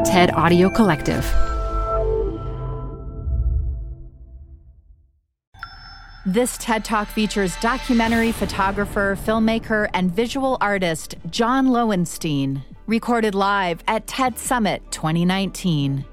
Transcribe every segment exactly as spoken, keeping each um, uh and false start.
TED Audio Collective. This TED Talk features documentary photographer, filmmaker, and visual artist John Lowenstein, recorded live at TED Summit twenty nineteen.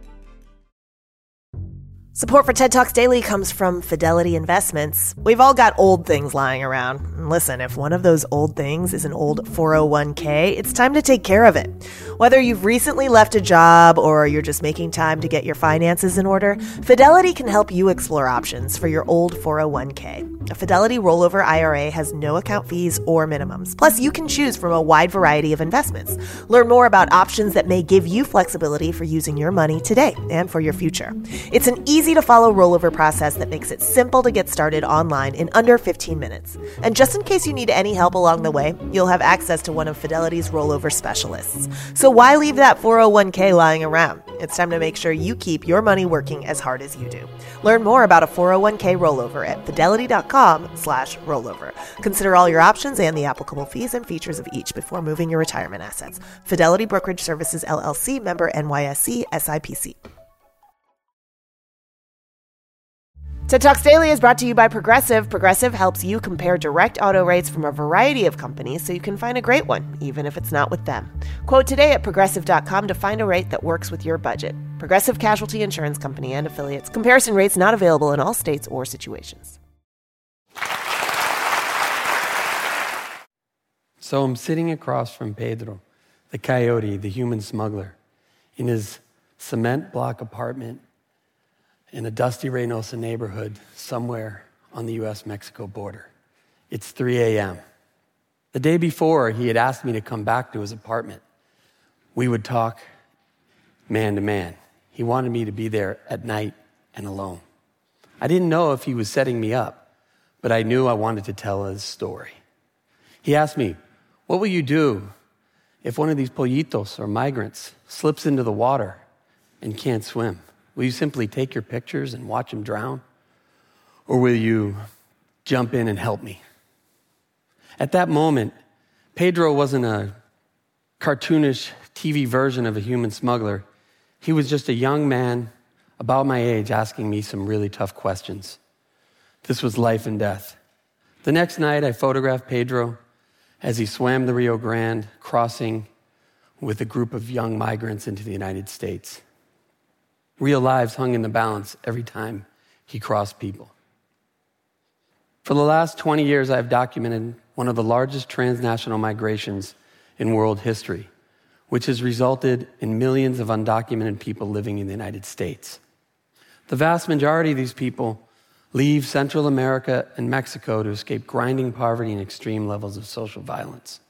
Support for TED Talks Daily comes from Fidelity Investments. We've all got old things lying around. And listen, if one of those old things is an old four oh one k, it's time to take care of it. Whether you've recently left a job or you're just making time to get your finances in order, Fidelity can help you explore options for your old four oh one k. A Fidelity rollover I R A has no account fees or minimums. Plus, you can choose from a wide variety of investments. Learn more about options that may give you flexibility for using your money today and for your future. It's an easy to follow rollover process that makes it simple to get started online in under fifteen minutes. And just in case you need any help along the way, you'll have access to one of Fidelity's rollover specialists. So why leave that four oh one k lying around? It's time to make sure you keep your money working as hard as you do. Learn more about a four oh one k rollover at fidelity.com slash rollover. Consider all your options and the applicable fees and features of each before moving your retirement assets. Fidelity Brokerage Services, L L C, member N Y S E, S I P C. TED Talks Daily is brought to you by Progressive. Progressive helps you compare direct auto rates from a variety of companies so you can find a great one, even if it's not with them. Quote today at progressive dot com to find a rate that works with your budget. Progressive Casualty Insurance Company and affiliates. Comparison rates not available in all states or situations. So I'm sitting across from Pedro, the coyote, the human smuggler, in his cement block apartment in a dusty Reynosa neighborhood somewhere on the U S Mexico border. It's three a.m. The day before, he had asked me to come back to his apartment. We would talk man to man. He wanted me to be there at night and alone. I didn't know if he was setting me up, but I knew I wanted to tell his story. He asked me, "What will you do if one of these pollitos or migrants slips into the water and can't swim? Will you simply take your pictures and watch him drown? Or will you jump in and help me?" At that moment, Pedro wasn't a cartoonish T V version of a human smuggler. He was just a young man about my age asking me some really tough questions. This was life and death. The next night, I photographed Pedro as he swam the Rio Grande, crossing with a group of young migrants into the United States. Real lives hung in the balance every time he crossed people. For the last twenty years, I've documented one of the largest transnational migrations in world history, which has resulted in millions of undocumented people living in the United States. The vast majority of these people leave Central America and Mexico to escape grinding poverty and extreme levels of social violence.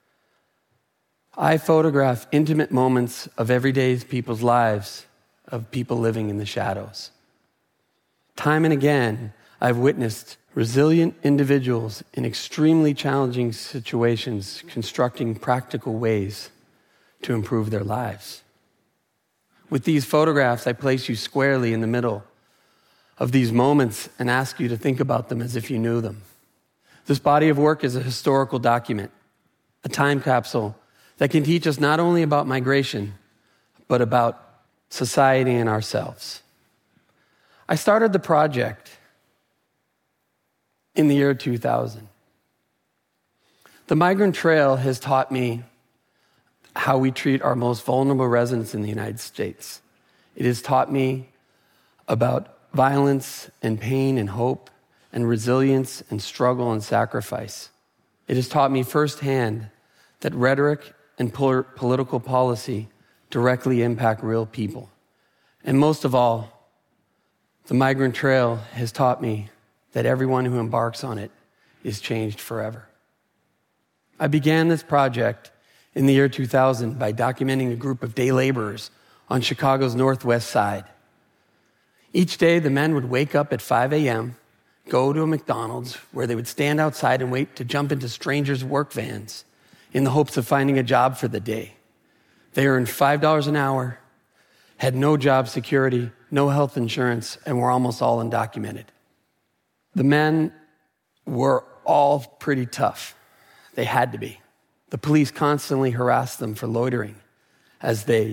I photograph intimate moments of everyday people's lives, of people living in the shadows. Time and again, I've witnessed resilient individuals in extremely challenging situations constructing practical ways to improve their lives. With these photographs, I place you squarely in the middle of these moments and ask you to think about them as if you knew them. This body of work is a historical document, a time capsule that can teach us not only about migration, but about society and ourselves. I started the project in the year two thousand. The Migrant Trail has taught me how we treat our most vulnerable residents in the United States. It has taught me about violence and pain and hope and resilience and struggle and sacrifice. It has taught me firsthand that rhetoric and pol- political policy directly impact real people. And most of all, the Migrant Trail has taught me that everyone who embarks on it is changed forever. I began this project in the year two thousand by documenting a group of day laborers on Chicago's northwest side. Each day, the men would wake up at five a.m., go to a McDonald's where they would stand outside and wait to jump into strangers' work vans in the hopes of finding a job for the day. They earned five dollars an hour, had no job security, no health insurance, and were almost all undocumented. The men were all pretty tough. They had to be. The police constantly harassed them for loitering as they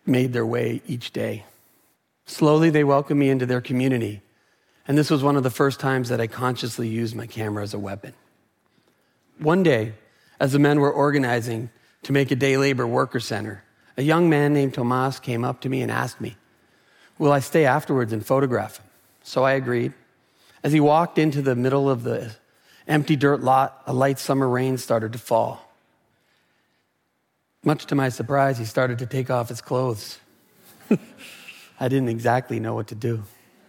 made their way each day. Slowly, they welcomed me into their community, and this was one of the first times that I consciously used my camera as a weapon. One day, as the men were organizing to make a day labor worker center, a young man named Tomas came up to me and asked me, will I stay afterwards and photograph him? So I agreed. As he walked into the middle of the empty dirt lot, a light summer rain started to fall. Much to my surprise, he started to take off his clothes. I didn't exactly know what to do.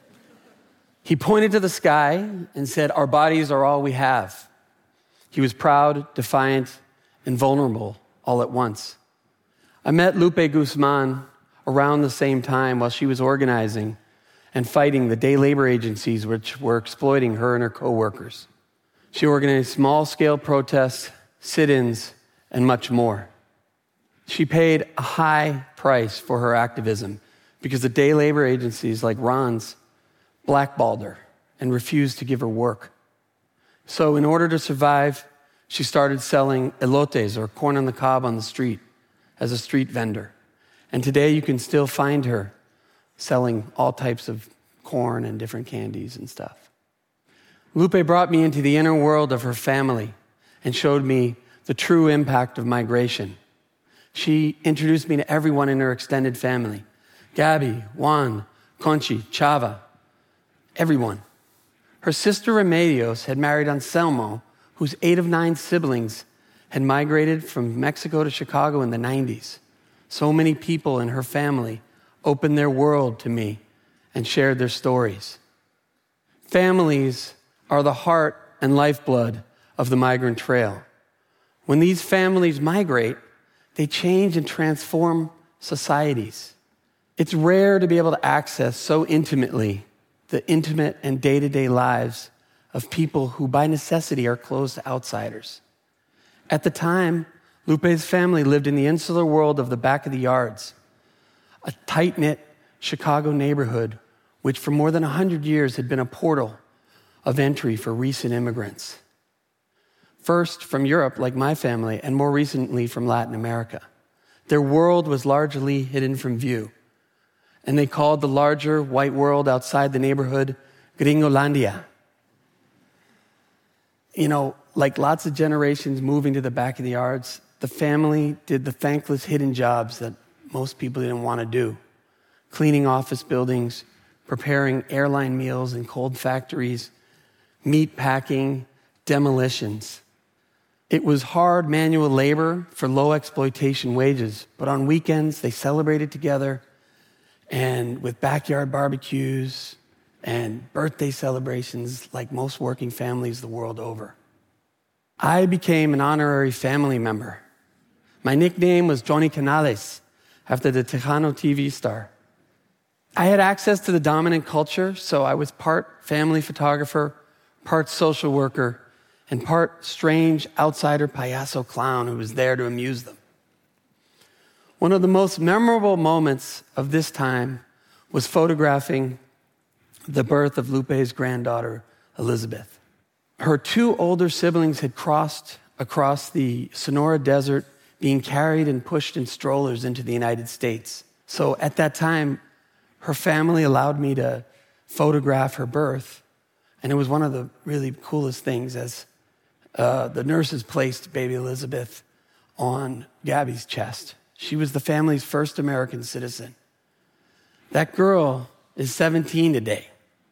He pointed to the sky and said, our bodies are all we have. He was proud, defiant, and vulnerable all at once. I met Lupe Guzman around the same time while she was organizing and fighting the day labor agencies which were exploiting her and her co-workers. She organized small-scale protests, sit-ins, and much more. She paid a high price for her activism because the day labor agencies like Ron's blackballed her and refused to give her work. So in order to survive, she started selling elotes, or corn on the cob, on the street as a street vendor. And today you can still find her selling all types of corn and different candies and stuff. Lupe brought me into the inner world of her family and showed me the true impact of migration. She introduced me to everyone in her extended family. Gabby, Juan, Conchi, Chava, everyone. Her sister Remedios had married Anselmo, whose eight of nine siblings had migrated from Mexico to Chicago in the nineties. So many people in her family opened their world to me and shared their stories. Families are the heart and lifeblood of the migrant trail. When these families migrate, they change and transform societies. It's rare to be able to access so intimately the intimate and day-to-day lives of people who by necessity are closed to outsiders. At the time, Lupe's family lived in the insular world of the back of the yards, a tight-knit Chicago neighborhood which for more than one hundred years had been a portal of entry for recent immigrants. First from Europe, like my family, and more recently from Latin America. Their world was largely hidden from view, and they called the larger white world outside the neighborhood Gringolandia. You know, like lots of generations moving to the back of the yards, the family did the thankless hidden jobs that most people didn't want to do. Cleaning office buildings, preparing airline meals in cold factories, meat packing, demolitions. It was hard manual labor for low exploitation wages, but on weekends they celebrated together and with backyard barbecues and birthday celebrations like most working families the world over. I became an honorary family member. My nickname was Johnny Canales, after the Tejano T V star. I had access to the dominant culture, so I was part family photographer, part social worker, and part strange outsider payaso clown who was there to amuse them. One of the most memorable moments of this time was photographing the birth of Lupe's granddaughter, Elizabeth. Her two older siblings had crossed across the Sonora Desert, being carried and pushed in strollers into the United States. So at that time, her family allowed me to photograph her birth, and it was one of the really coolest things as uh, the nurses placed baby Elizabeth on Gabby's chest. She was the family's first American citizen. That girl is seventeen today,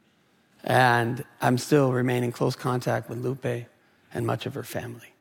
and I'm still remain in close contact with Lupe and much of her family.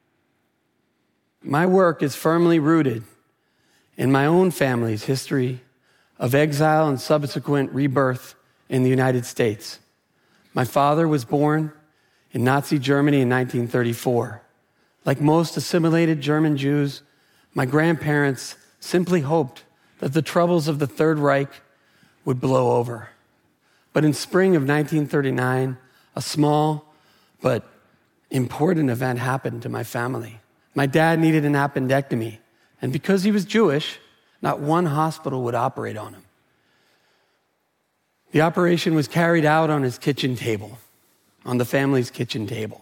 My work is firmly rooted in my own family's history of exile and subsequent rebirth in the United States. My father was born in Nazi Germany in nineteen thirty-four. Like most assimilated German Jews, my grandparents simply hoped that the troubles of the Third Reich would blow over. But in spring of nineteen thirty-nine, a small but important event happened to my family. My dad needed an appendectomy, and because he was Jewish, not one hospital would operate on him. The operation was carried out on his kitchen table, on the family's kitchen table.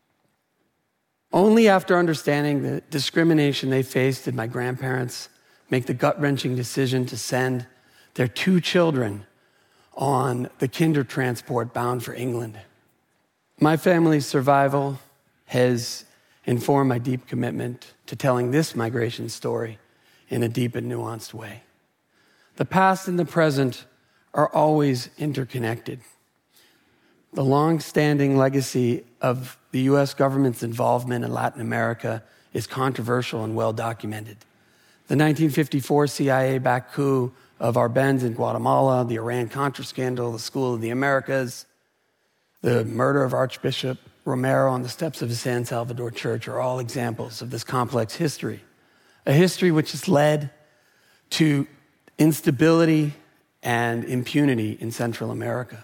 Only after understanding the discrimination they faced did my grandparents make the gut-wrenching decision to send their two children on the kinder transport bound for England. My family's survival has informed my deep commitment to telling this migration story in a deep and nuanced way. The past and the present are always interconnected. The long-standing legacy of the U S government's involvement in Latin America is controversial and well-documented. The nineteen fifty-four C I A-backed coup of Arbenz in Guatemala, the Iran-Contra scandal, the School of the Americas, the murder of Archbishop Romero on the steps of the San Salvador Church are all examples of this complex history, a history which has led to instability and impunity in Central America.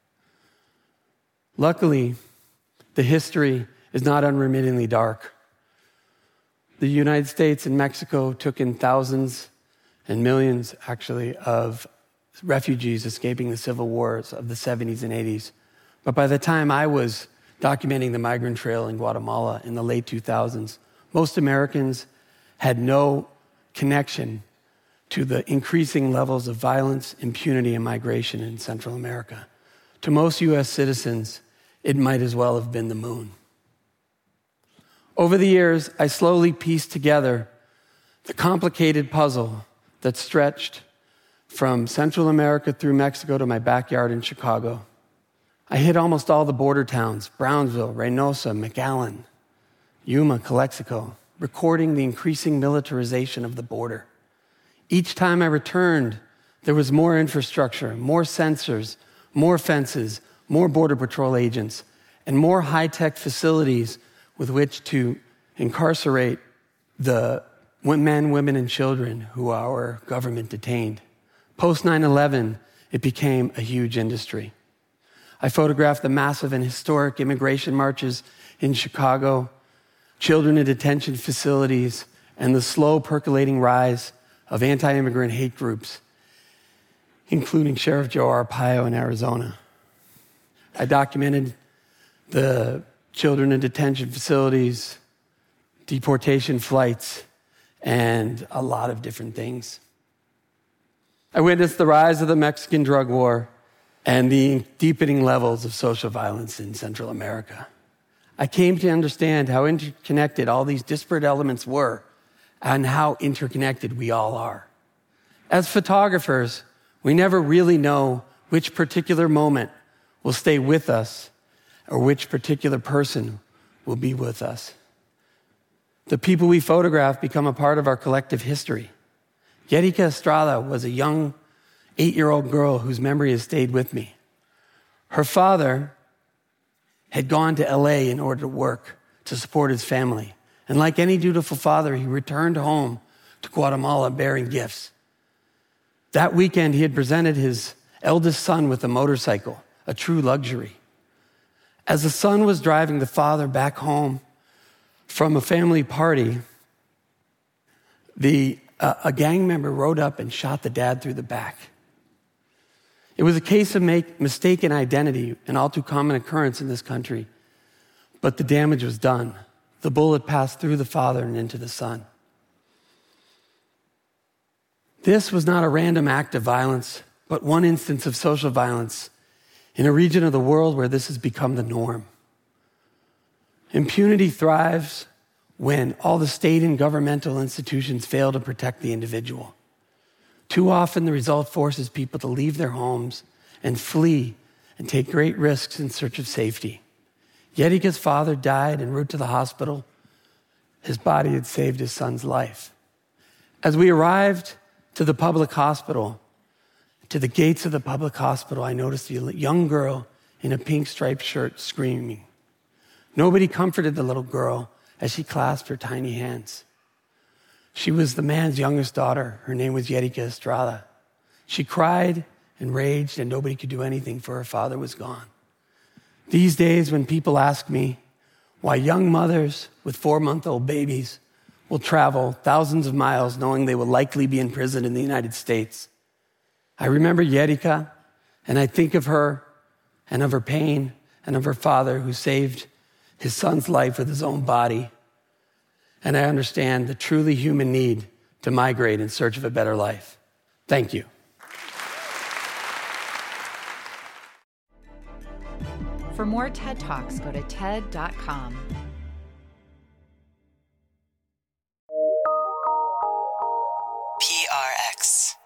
Luckily, the history is not unremittingly dark. The United States and Mexico took in thousands and millions, actually, of refugees escaping the civil wars of the seventies and eighties. But by the time I was documenting the migrant trail in Guatemala in the late two thousands, most Americans had no connection to the increasing levels of violence, impunity, and migration in Central America. To most U S citizens, it might as well have been the moon. Over the years, I slowly pieced together the complicated puzzle that stretched from Central America through Mexico to my backyard in Chicago. I hit almost all the border towns, Brownsville, Reynosa, McAllen, Yuma, Calexico, recording the increasing militarization of the border. Each time I returned, there was more infrastructure, more sensors, more fences, more Border Patrol agents, and more high-tech facilities with which to incarcerate the men, women, and children who our government detained. Post nine eleven, it became a huge industry. I photographed the massive and historic immigration marches in Chicago, children in detention facilities, and the slow percolating rise of anti-immigrant hate groups, including Sheriff Joe Arpaio in Arizona. I documented the children in detention facilities, deportation flights, and a lot of different things. I witnessed the rise of the Mexican drug war and the deepening levels of social violence in Central America. I came to understand how interconnected all these disparate elements were and how interconnected we all are. As photographers, we never really know which particular moment will stay with us or which particular person will be with us. The people we photograph become a part of our collective history. Yerica Estrada was a young eight-year-old girl whose memory has stayed with me. Her father had gone to L A in order to work to support his family. And like any dutiful father, he returned home to Guatemala bearing gifts. That weekend, he had presented his eldest son with a motorcycle, a true luxury. As the son was driving the father back home from a family party, the, uh, a gang member rode up and shot the dad through the back. It was a case of make, mistaken identity, an all too common occurrence in this country, but the damage was done. The bullet passed through the father and into the son. This was not a random act of violence, but one instance of social violence in a region of the world where this has become the norm. Impunity thrives when all the state and governmental institutions fail to protect the individual. Too often, the result forces people to leave their homes and flee and take great risks in search of safety. Yerica's father died en route to the hospital. His body had saved his son's life. As we arrived to the public hospital, to the gates of the public hospital, I noticed a young girl in a pink striped shirt screaming. Nobody comforted the little girl as she clasped her tiny hands. She was the man's youngest daughter. Her name was Yerica Estrada. She cried and raged, and nobody could do anything, for her father was gone. These days, when people ask me why young mothers with four-month-old babies will travel thousands of miles knowing they will likely be in prison in the United States, I remember Yerica, and I think of her and of her pain and of her father who saved his son's life with his own body. And I understand the truly human need to migrate in search of a better life. Thank you. For more TED Talks, go to ted dot com. P R X.